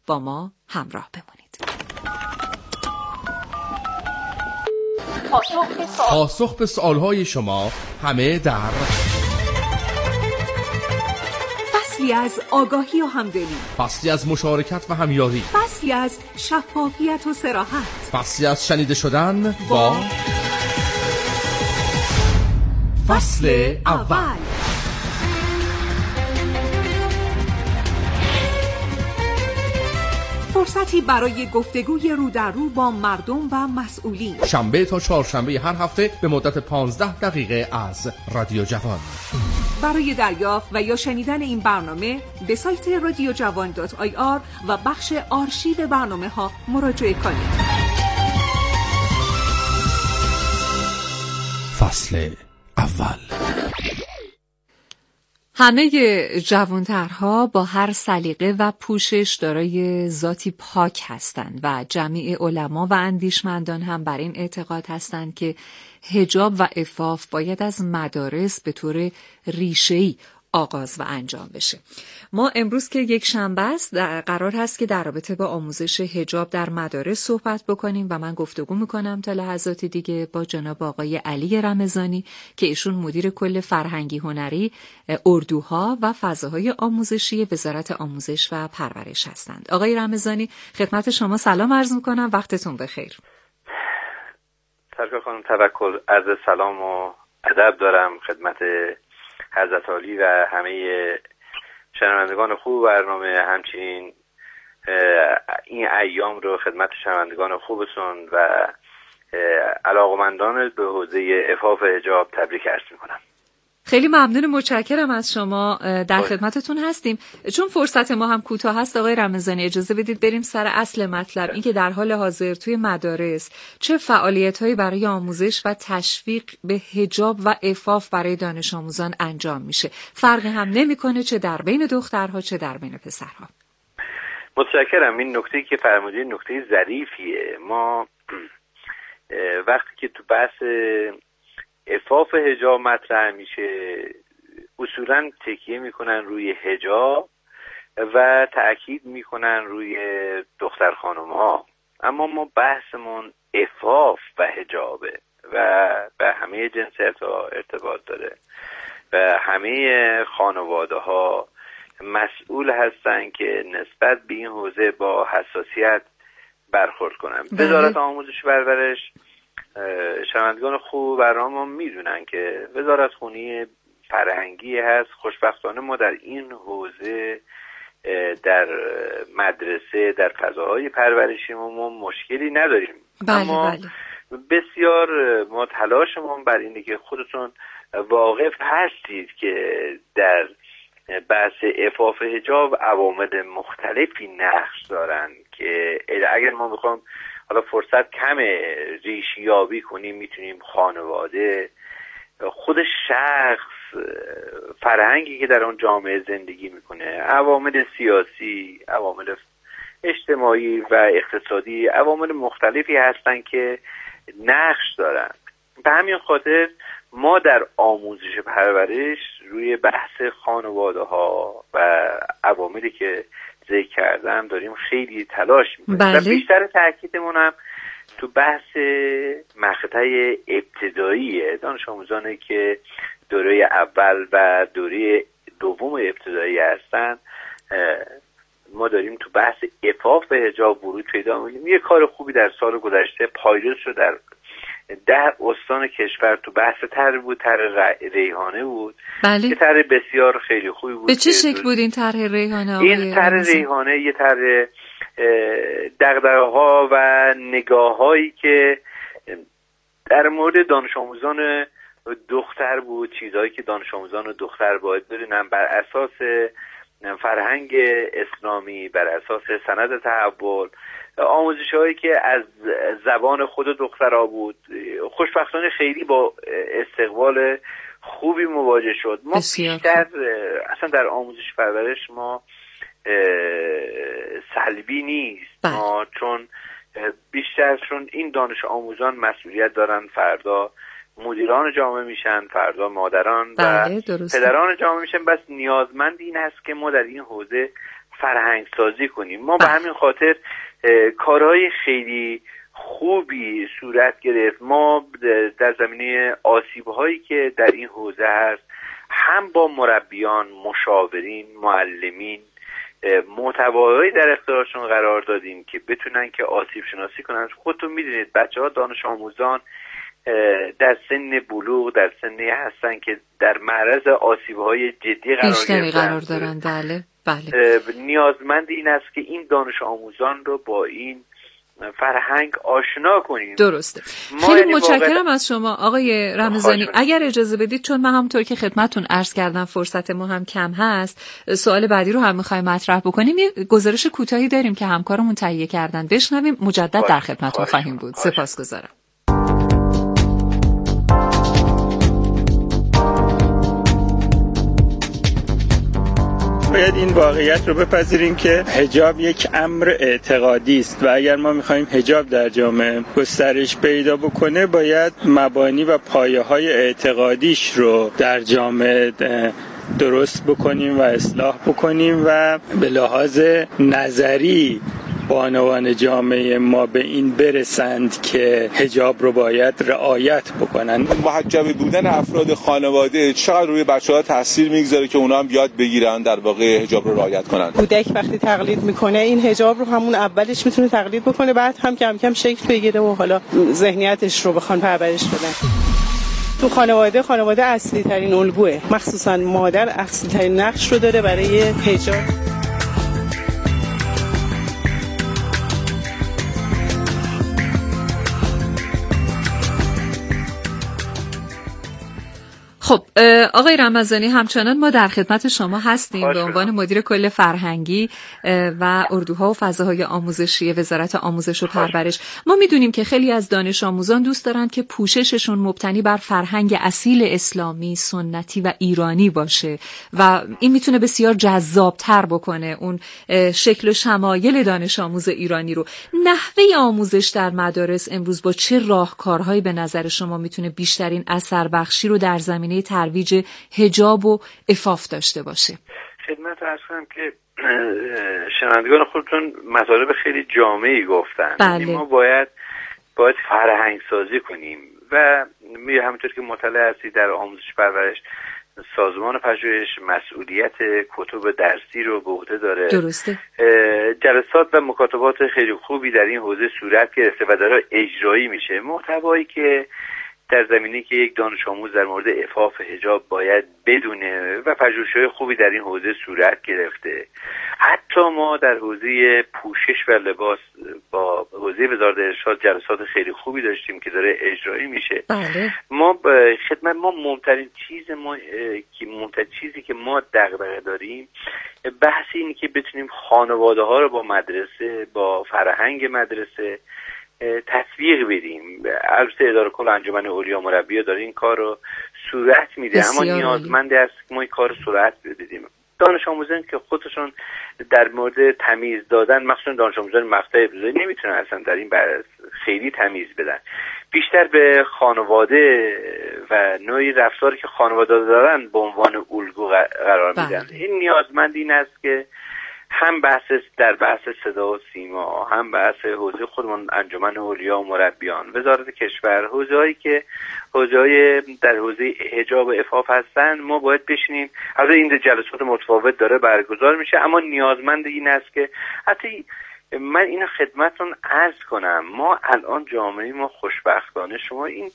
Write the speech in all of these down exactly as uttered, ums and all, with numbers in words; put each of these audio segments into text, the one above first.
با ما همراه بمونید. پاسخ به سوال. پاسخ به سوالهای شما همه در فصلی از آگاهی و همدلی، فصلی از مشارکت و همیاری، فصلی از شفافیت و صراحت، فصلی از شنیده شدن با فصل اول. فرصتی برای گفتگوی رو در رو با مردم و مسئولین، شنبه تا چهارشنبه هر هفته به مدت پانزده دقیقه از رادیو جوان. برای دریافت و یا شنیدن این برنامه به سایت رادیو جوان دات آی آر و بخش آرشیو برنامه ها مراجعه کنید. فصل اول. همه جوانترها با هر سلیقه و پوشش دارای ذاتی پاک هستند و جمیع علما و اندیشمندان هم بر این اعتقاد هستند که حجاب و عفاف باید از مدارس به طور ریشه‌ای آغاز و انجام بشه. ما امروز که یک شنبه است قرار هست که در رابطه با آموزش حجاب در مدارس صحبت بکنیم و من گفتگو میکنم تا لحظات دیگه با جناب آقای علی رمضانی که ایشون مدیر کل فرهنگی هنری، اردوها و فضاهای آموزشی وزارت آموزش و پرورش هستند. آقای رمضانی خدمت شما سلام عرض میکنم، وقتتون بخیر. سرکار خانم توکل، عرض سلام و ادب دارم خدمت حضرت عالی و همه شنوندگان خوب برنامه، همچنین این ایام رو خدمت شنوندگان خوبتون و علاقمندان به حوزه عفاف حجاب تبریک عرض میکنم. خیلی ممنون، متشکرم از شما، در خدمتتون هستیم. چون فرصت ما هم کوتاه هست آقای رمضانی اجازه بدید بریم سر اصل مطلب، این که در حال حاضر توی مدارس چه فعالیت‌هایی برای آموزش و تشویق به حجاب و عفاف برای دانش آموزان انجام میشه. فرقی هم نمیکنه چه در بین دخترها چه در بین پسرها. متشکرم. این نکته‌ای که فرمودید نکته ظریفیه. ما وقتی که تو بحث عفاف حجاب مطرح میشه اصولا تکیه میکنن روی حجاب و تأکید میکنن روی دختر خانم ها، اما ما بحثمون عفاف و حجابه و به همه جنسیت ها ارتباط داره و همه خانواده ها مسئول هستن که نسبت به این حوزه با حساسیت برخورد کنن. وزارت آموزش و پرورش، شنوندگان خوب برنامه ما میدونن که وزارت خونی فرهنگی هست. خوشبختانه ما در این حوزه در مدرسه در فضاهای پرورشی ما مشکلی نداریم. بله اما بله. بسیار ما تلاشمون بر اینه که خودتون واقف هستید که در بحث عفاف حجاب عوامل مختلفی نقش دارن که اگر ما بخوام حالا فرصت کمه ریشیابی کنیم، میتونیم خانواده، خود شخص، فرهنگی که در اون جامعه زندگی میکنه، عوامل سیاسی، عوامل اجتماعی و اقتصادی، عوامل مختلفی هستن که نقش دارن. به همین خاطر ما در آموزش پرورش روی بحث خانواده ها و عواملی که ذکر کردم داریم خیلی تلاش میکنیم. بله. و بیشتر تاکیدمون هم تو بحث مقطع ابتدایی دانش آموزانی که دوره اول و دوره دوم ابتدایی هستن، ما داریم تو بحث عفاف به حجاب ورود پیدا می‌کنیم. یه کار خوبی در سال گذشته پایلوت شد در ده استان کشور، تو بحث طرح بود، طرح ریحانه بود. بله. یه طرح بسیار خیلی خوبی بود. به چه شکل بود این طرح ریحانه؟ این طرح ریحانه یه طرح دغدغه‌ها و نگاه‌هایی که در مورد دانش آموزان دختر بود، چیزهایی که دانش آموزان دختر باید بدونن بر اساس فرهنگ اسلامی، بر اساس سند تحول، آموزش هایی که از زبان خود دخترها بود. خوشبختانه خیلی با استقبال خوبی مواجه شد. ما بیشتر اصلا در آموزش پرورش ما سلبی نیست. بله. ما چون بیشتر چون این دانش آموزان مسئولیت دارن، فردا مدیران جامعه میشن، فردا مادران و بله، پدران جامعه میشن. بس نیازمند این هست که ما در این حوزه فرهنگ سازی کنیم. ما به همین خاطر کارهای خیلی خوبی صورت گرفت. ما در زمینه آسیب‌هایی که در این حوزه هست هم با مربیان، مشاورین، معلمین محتوایی در اختیارشون قرار دادیم که بتونن که آسیب شناسی کنن. خودتون میدونید بچه‌ها دانش آموزان در سن بلوغ در سنی هستن که در معرض آسیب‌های جدی قرار گرفتن قرار دارن. بله بله. نیازمند این است که این دانش آموزان رو با این فرهنگ آشنا کنیم. درسته. خیلی یعنی متشکرم واقع... از شما آقای رمضانی. اگر اجازه بدید، چون من همونطور که خدمتتون عرض کردم فرصت ما هم کم هست، سوال بعدی رو هم می‌خوایم مطرح بکنیم. یه گزارش کوتاهی داریم که همکارمون تهیه کردن، بشنویم، مجدد در خدمتتون خواهیم بود. سپاسگزارم. باید این واقعیت رو بپذیریم که حجاب یک امر اعتقادی است و اگر ما می‌خوایم حجاب در جامعه گسترش پیدا بکنه باید مبانی و پایه‌های اعتقادیش رو در جامعه درست بکنیم و اصلاح بکنیم و به لحاظ نظری بانوان جامعه ما به این برسند که حجاب رو باید رعایت بکنن. محجب بودن افراد خانواده چقدر روی بچه‌ها تاثیر میگذاره که اونا هم یاد بگیرن در واقع حجاب رو رعایت کنن. کودک وقتی تقلید میکنه این حجاب رو همون اولش میتونه تقلید بکنه، بعد هم کم کم شکل بگیره و حالا ذهنیتش رو بخوان پرورش بدن. تو خانواده خانواده اصلی ترین الگوه، مخصوصا مادر اصلی ترین نقش رو داره برای حجاب. خب آقای رمضانی، همچنان ما در خدمت شما هستیم به عنوان مدیر کل فرهنگی و اردوها و فضاهای آموزشی وزارت آموزش و پرورش. ما میدونیم که خیلی از دانش آموزان دوست دارند که پوشششون مبتنی بر فرهنگ اصیل اسلامی، سنتی و ایرانی باشه و این میتونه بسیار جذابتر بکنه اون شکل و شمایل دانش آموز ایرانی رو. نحوه آموزش در مدارس امروز با چه راهکارهایی به نظر شما میتونه بیشترین اثر بخشی رو در زمینه ترویج حجاب و عفاف داشته باشه؟ خدمت عرض کنم که شنوندگان خودتون مطالب خیلی جامعی گفتن. بله. ما باید باید فرهنگ سازی کنیم و می همونطور که مطلع هستی در آموزش پرورش سازمان پژوهش مسئولیت کتب درسی رو به عهده داره. درسته. جلسات و مکاتبات خیلی خوبی در این حوزه صورت گرفته و داره اجرایی میشه. محتوایی که در زمینی که یک دانش آموز در مورد عفاف حجاب باید بدونه و پژوهش‌های خوبی در این حوزه صورت گرفته. حتی ما در حوزه پوشش و لباس با حوزه وزارت ارشاد جلسات خیلی خوبی داشتیم که داره اجرایی میشه. بله. ما خدمت ما مهمترین چیز ما که مهمترین چیزی که ما دغدغه داریم بحث اینه که بتونیم خانواده‌ها رو با مدرسه، با فرهنگ مدرسه تسویق بدیم. البته اداره کل انجمن اولیا مربیان داره این کار رو صورت میده، اما نیازمند است که ما این کار رو صورت بدیم. دانش آموزان که خودشون در مورد تمیز دادن، مخصوصا دانش آموزان مقطع ابتدایی، نمیتونن اصلا در این بحث خیلی تمیز بدن. بیشتر به خانواده و نوعی رفتاری که خانواده دارن به عنوان الگو قرار میدن. این نیازمند این است که هم بحث در بحث صدا و سیما، هم بحث حوزه خودمون انجمن اولیا و مربیان، وزارت کشور، حوزه‌هایی که حوزه‌های در حوزه حجاب و عفاف هستن، ما باید بشینیم. از این جلسات متفاوت داره برگزار میشه، اما نیازمند این است که حتی من اینو خدمتتون عرض کنم، ما الان جامعه ما خوشبختانه شما این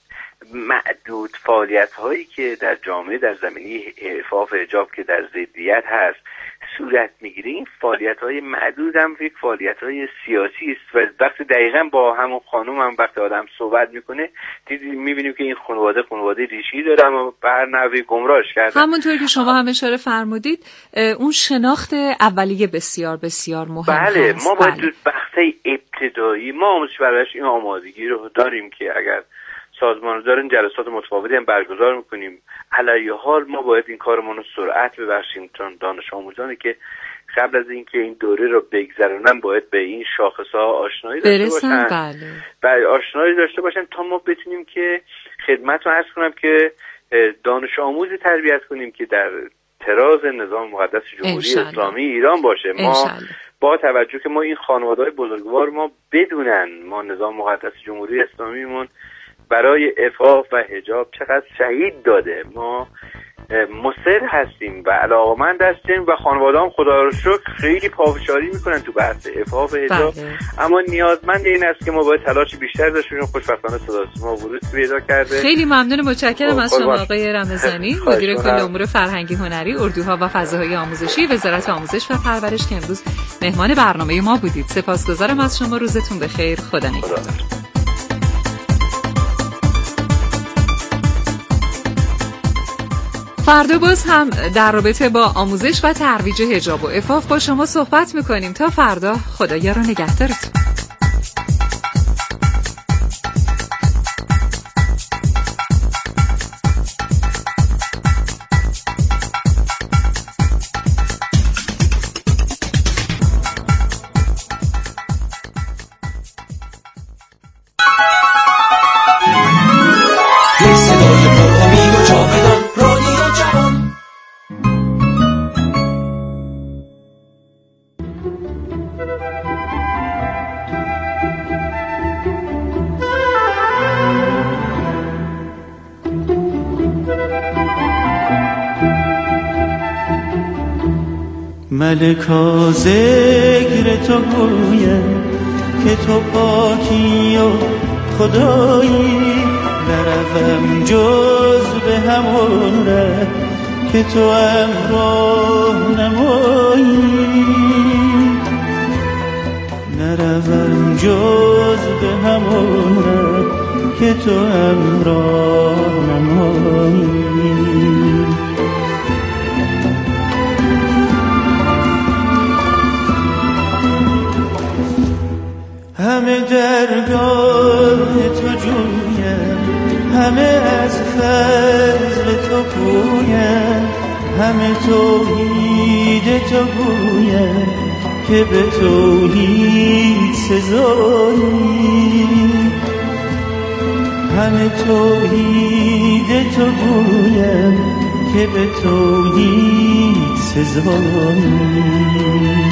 معدود فعالیت هایی که در جامعه در زمینه عفاف حجاب که در ضدیت هست صورت میگیره، این فعالیت های معدود هم یک فعالیت های سیاسی است و وقتی دقیقا با همون خانم هم وقتی آدم صحبت میکنه دیدی میبینیم که این خانواده خانواده ریشی داره اما به هر نحوی گمراهش کردن. همونطور که شما هم اشاره فرمودید اون شناخت اولیه بسیار بسیار مهم بله هست. ما باید بله. تو بحث ابتدایی ما آموزش پرورش این آمادگی رو داریم که اگر سازمان دارن جلسات متفاوتی هم برگزار میکنیم. علیه حال ما باید این کارمون رو سرعت ببخشیم، چون دانش آموزانی که قبل از اینکه این دوره رو بگذرونن باید به این شاخص‌ها آشنایی داشته باشن. بله. بله آشنایی داشته باشن تا ما بتونیم که خدمت رو عرض کنم که دانش آموزی تربیت کنیم که در طراز نظام مقدس جمهوری اسلامی ایران باشه. ما با توجه که ما این خانواده‌های بزرگوار ما بدونن ما نظام مقدس جمهوری اسلامیمون برای عفاف و حجاب چقدر شهید داده، ما مصر هستیم و علاقمند هستیم و خانواده هم خدا رو شکر خیلی پافشاری میکنن تو بحث عفاف حجاب، اما نیازمند این است که ما باید تلاش بیشتر داشته باشیم. خوشبختانه صدا ما ورود پیدا کرده. خیلی ممنون، متشکرم از شما آقای رمضانی، مدیر کل امور فرهنگی هنری، اردوها و فضاهای آموزشی وزارت آموزش و پرورش که امروز مهمان برنامه ما بودید. سپاسگزارم از شما، روزتون بخیر، خدا نگهدار. فردا باز هم در رابطه با آموزش و ترویج حجاب و عفاف با شما صحبت میکنیم. تا فردا، خدایا رو نگهدارتون. ملکا ذکر تو گویم که تو پاکی و خدایی، نروم جز به همون ره که تو امراه نمایی، نروم جز به همون ره که تو امراه نمایی. همه درگاه تو جویم، همه از فضل تو پویم، همه توحید تو گویم که به توحید سزایی، همه توحید تو گویم که به توحید سزایی.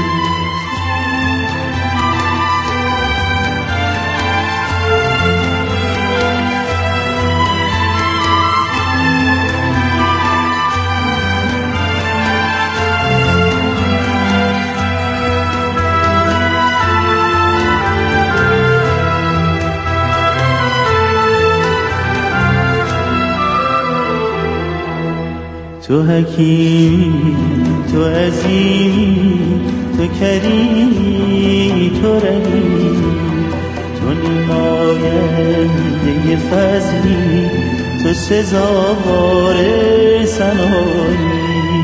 تو حکیمی، تو عظیمی، تو کریمی، تو رحیمی، تو نماینده فضلی، تو سزاوار ثنایی.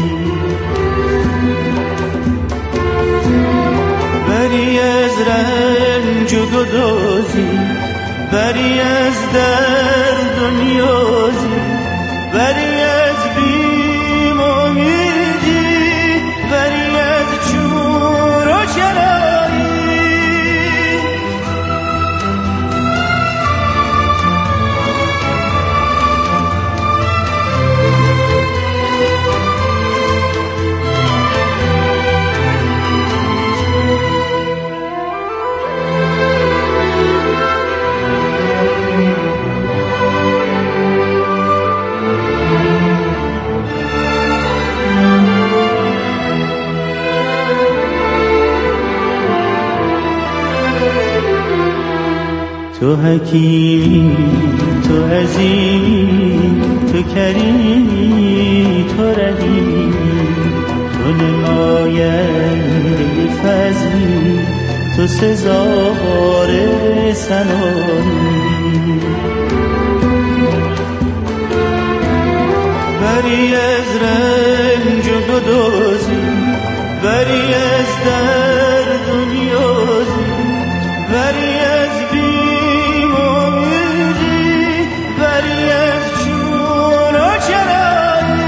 بری از رنج و گدازی، بری از درد و نیازی، بری از بی بری از چور و چرایی. تو حکیمی، تو عظیمی، تو کریمی، تو رحیمی، تو نماینده فضلی، تو سزاوار ثنایی. بری از رنج و گدازی، بری از درد و نیازی، بری از بیم و امیدی، بری از چون و چرایی.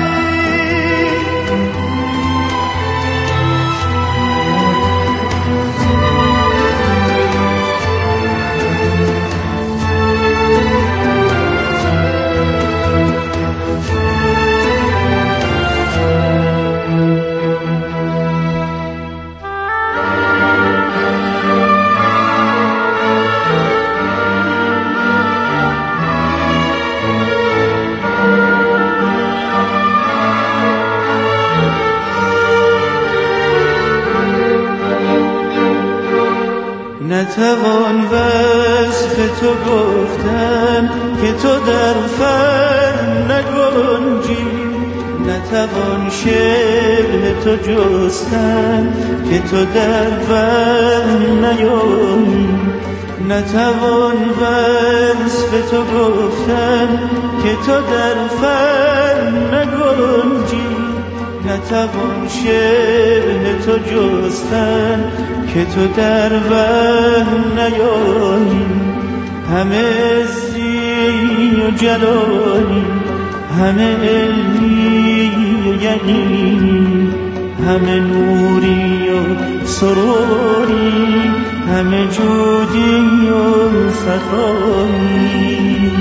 نتوان وصف تو گفتن که تو در فن نگنجی، نتوان شبه تو جستن که تو در فن نیایی، نتوان وصف تو گفتن که تو در فن نگنجی، نتوان شبه تو جستن که تو در فن نیایی. همه عزی و جلالی، همه علمی و یقینی، همه نوری و سروری، همه جودی و سخایی.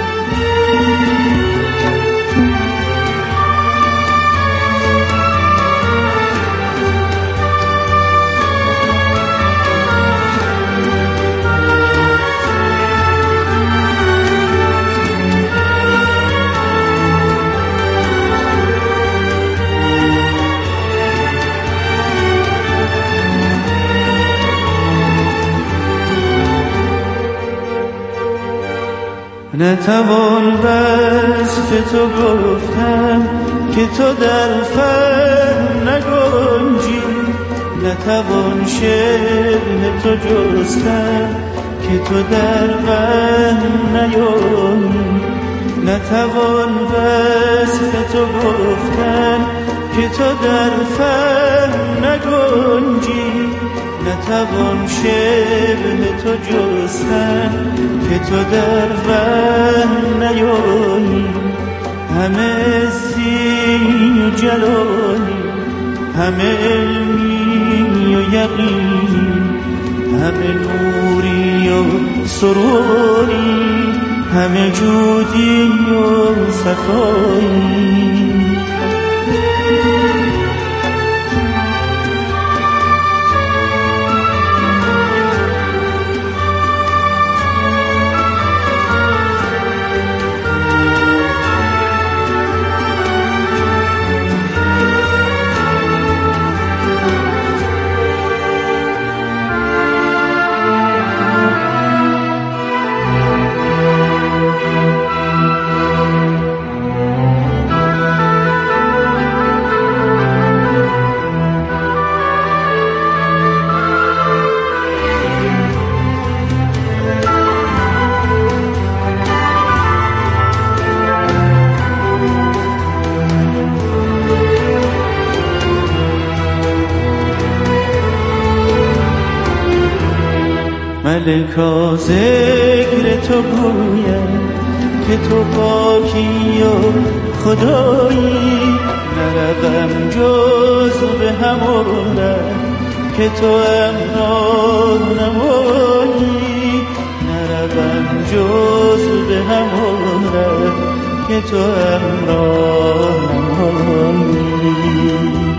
نتوان وصف تو گفتن که تو در فن نگنجی، نتوان شبه تو جستن که تو در فن نیایی، نتوان وصف تو گفتن که تو در فن نگنجی، نتوان شبه تو جستن که تو در فن نیایی. همه عزی و جلالی، همه علمی و یقینی، همه نوری و سروری، همه جودی و سخایی. ملکا ذکر تو گویم که تو پاکی و خدایی، نروم جز به همون که تو امراه نمایی، نروم جز به همون که تو امراه نمایی.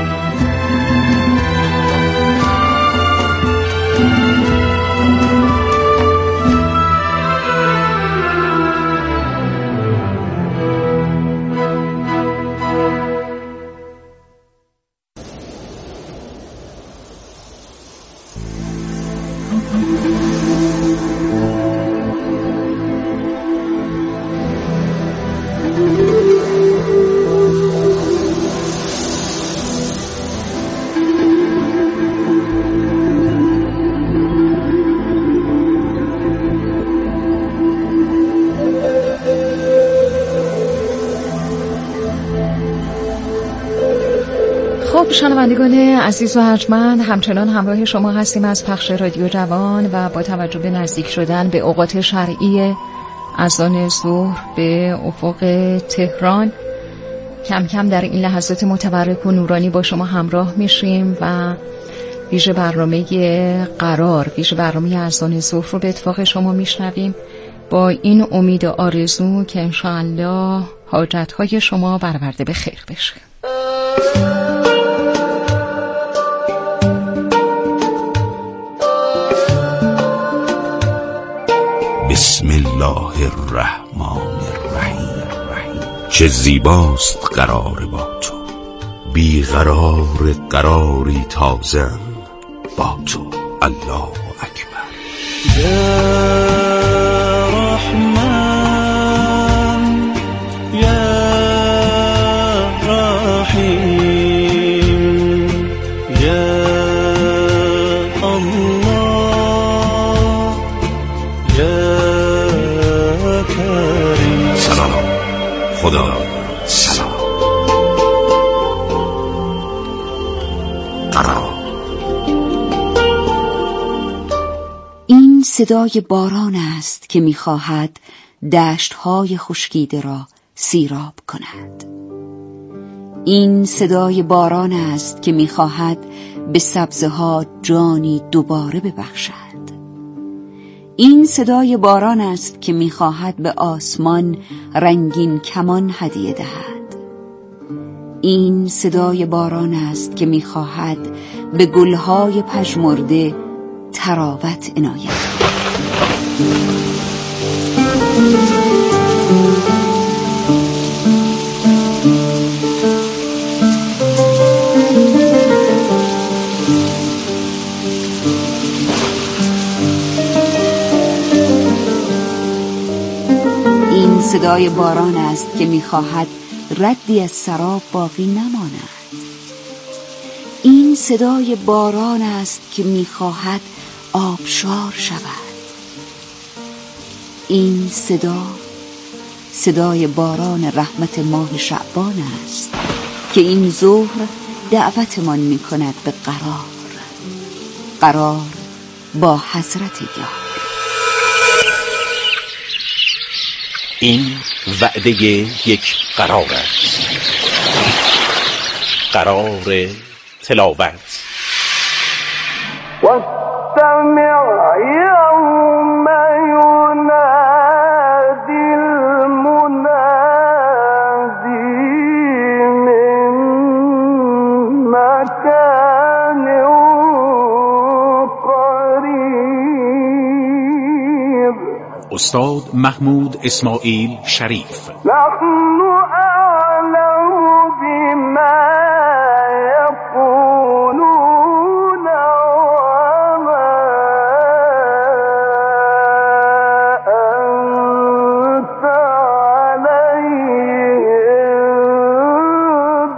خب شنوندگان عزیز و ارجمند، همچنان همراه شما هستیم از پخش رادیو جوان و با توجه به نزدیک شدن به اوقات شرعی اذان ظهر به افق تهران کم کم در این لحظات متبرک و نورانی با شما همراه میشیم و ویژه برنامه قرار ویژه برنامه اذان ظهر رو به اتفاق شما میشنویم با این امید و آرزو که انشاءالله حاجتهای شما برآورده به خیر بشه. بسم الله الرحمن الرحیم. چه زیباست قرار با تو، بیقرار قراری تازه با تو. الله اکبر. یا رحمان یا رحیم یا الله یا کریم. سلام خدا سلام. قرار. این صدای باران است که می‌خواهد دشت‌های خشکیده را سیراب کند. این صدای باران است که می‌خواهد به سبزه‌ها جانی دوباره ببخشد. این صدای باران است که می‌خواهد به آسمان رنگین کمان هدیه دهد. این صدای باران است که می‌خواهد به گل‌های پژمرده تراوت عنایت کند. این صدای باران است که می‌خواهد ردی از سراب باقی نماند. این صدای باران است که می‌خواهد آبشار شود. این صدا صدای باران رحمت ماه شعبان است که این ظهر دعوتمان می‌کند به قرار، قرار با حضرت یار. این وعده یک قرار است، قرار تلاوت. واستمع یوم ینادی المنادی من مکان قریب. استاد محمود اسماعیل شریف. نحن اعلم بما یقولون وما انت علیهم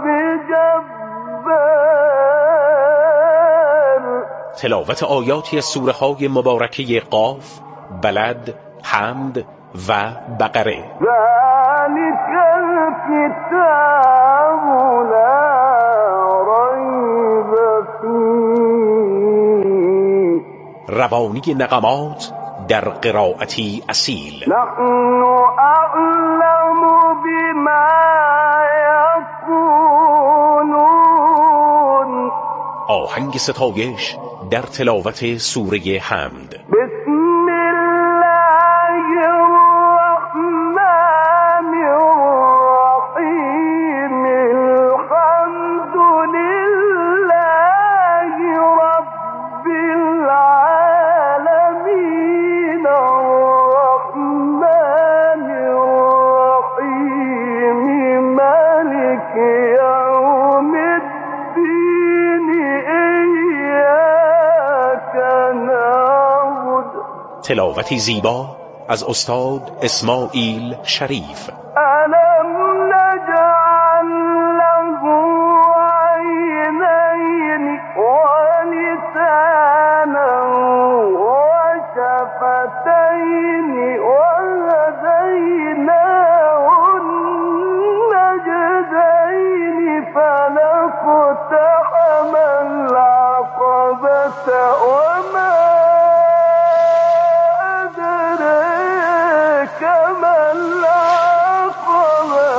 بجبار. تلاوت آیاتی از سوره های مبارکه قاف، بلد، حمد و بقره. ذلك الكتاب لا ریب فیه. روانی نغمات در قرائتی اصیل. نحن اعلم بما یقولون. آهنگ ستایش در تلاوت سوره حمد. بسم الله الرحمن الرحیم. الحمد لله رب العالمین. الرحمن الرحیم. مالک یوم الدین. ایاک نعبد. تلاوتی زیبا از استاد اسماعیل شریف. ألم نجعل له عينين ولسانا وشفتين وهديناه النجدين. فلاقتحم العقبة وما أدراك ما العقبة.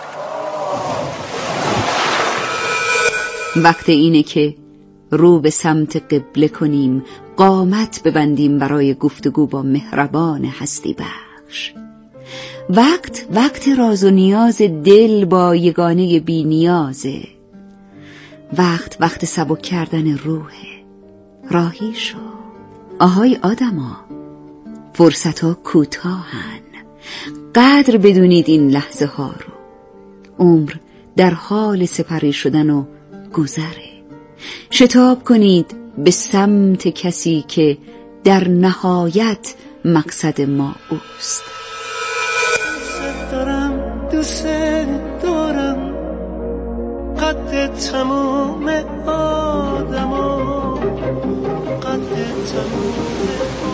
وقت اینه که رو به سمت قبله کنیم، قامت ببندیم برای گفتگو با مهربان هستی بخش. وقت وقت راز و نیاز دل با یگانه بی نیازه. وقت وقت سبک کردن روحه. راهی شو آهای آدما، فرصت ها کوتاهن. قدر بدونید این لحظه ها رو. عمر در حال سپری شدن و گذره. شتاب کنید به سمت کسی که در نهایت مقصد ما اوست. دوست دارم دوست دارم قد تموم آدما، قد تموم.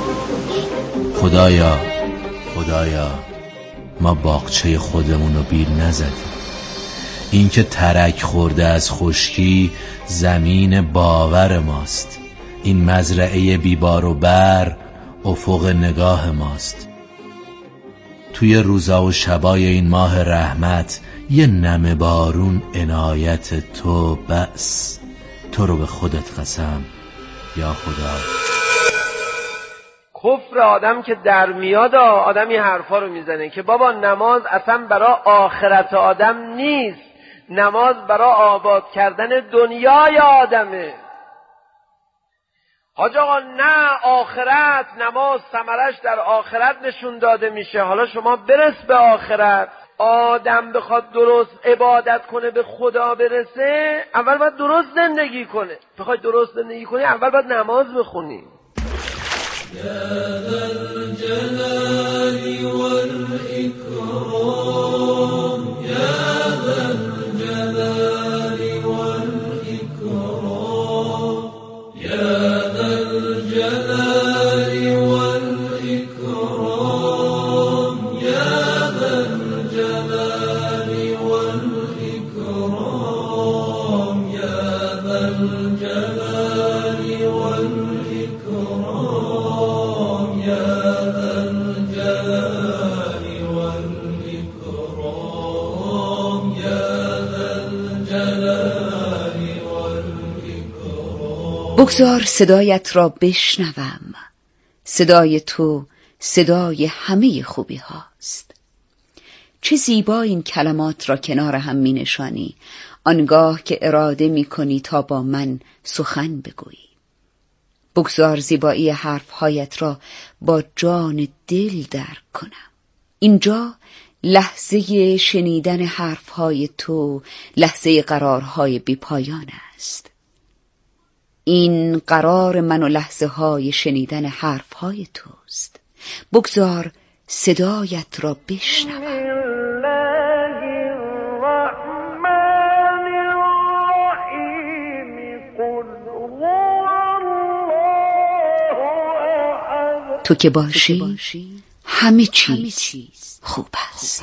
خدایا خدایا ما باغچه خودمون رو بیل نزدیم. این که ترک خورده از خشکی زمین باور ماست. این مزرعه بیبار و بر افق نگاه ماست. توی روزا و شبای این ماه رحمت یه نم بارون عنایت تو بس. تو رو به خودت قسم یا خدا. کفر آدم که در میاد آدم این حرفا رو میزنه که بابا نماز اصلا برای آخرت آدم نیست، نماز برای آباد کردن دنیای آدمه. حاج آقا نه، آخرت نماز ثمرش در آخرت نشون داده میشه. حالا شما برس به آخرت. آدم بخواد درست عبادت کنه به خدا برسه اول باید درست زندگی کنه. بخوای درست زندگی کنی اول باید نماز بخونی. يا ذا الجلال والإكرام، يا ذا الجلال والإكرام، يا ذا الجلال والإكرام، يا ذا الجلال والإكرام، يا ذا الجلال والإكرام، يا ذا الجلال والإكرام، يا ذا الجلال والإكرام. بگذار صدایت را بشنوم. صدای تو صدای همه خوبی هاست. چه زیبا این کلمات را کنار هم می نشانی آنگاه که اراده می کنی تا با من سخن بگویی. بگذار زیبایی حرفهایت را با جان دل درک کنم. اینجا لحظه شنیدن حرفهای تو، لحظه قرارهای بی پایان است. این قرار من و لحظه های شنیدن حرفهای توست. بگذار صدایت را بشنوم. تو که باشی همه چیز خوب است.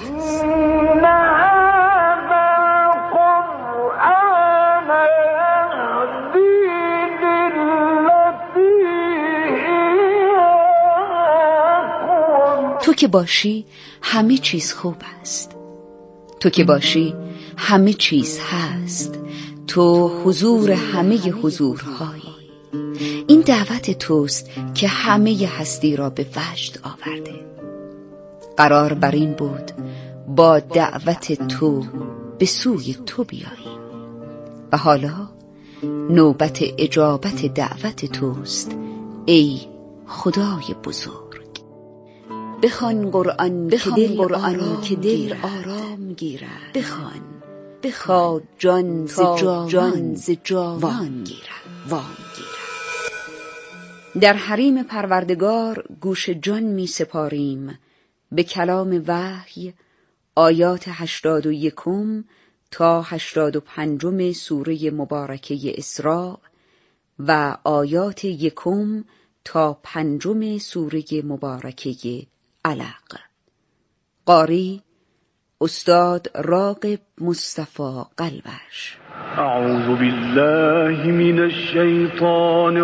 تو که باشی همه چیز خوب است. تو که باشی همه چیز هست. تو حضور همه حضورهایی. این دعوت توست که همه هستی را به وجد آورده. قرار بر این بود با دعوت تو به سوی تو بیاییم و حالا نوبت اجابت دعوت توست ای خدای بزرگ. بخوان قرآن که دل قرآن که دل آرام گیرد. بخوان بخواد جان ز جان ز جاوان گیرد وام گیرد. در حریم پروردگار گوش جان می سپاریم به کلام وحی آیات هشتاد و یکم تا هشتاد و پنجم سوره مبارکه اسراء و آیات یکم تا پنجم سوره مبارکه علق. قاری استاد راغب مصطفی قلبش. اعوذ بالله من الشیطان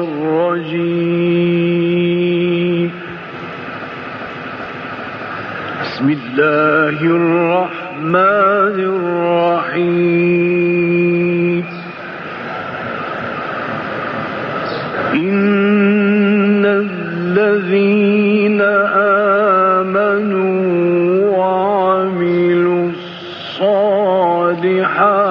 الرجیم. بسم الله الرحمن الرحیم. ان الذين آمنوا وعملوا الصالحات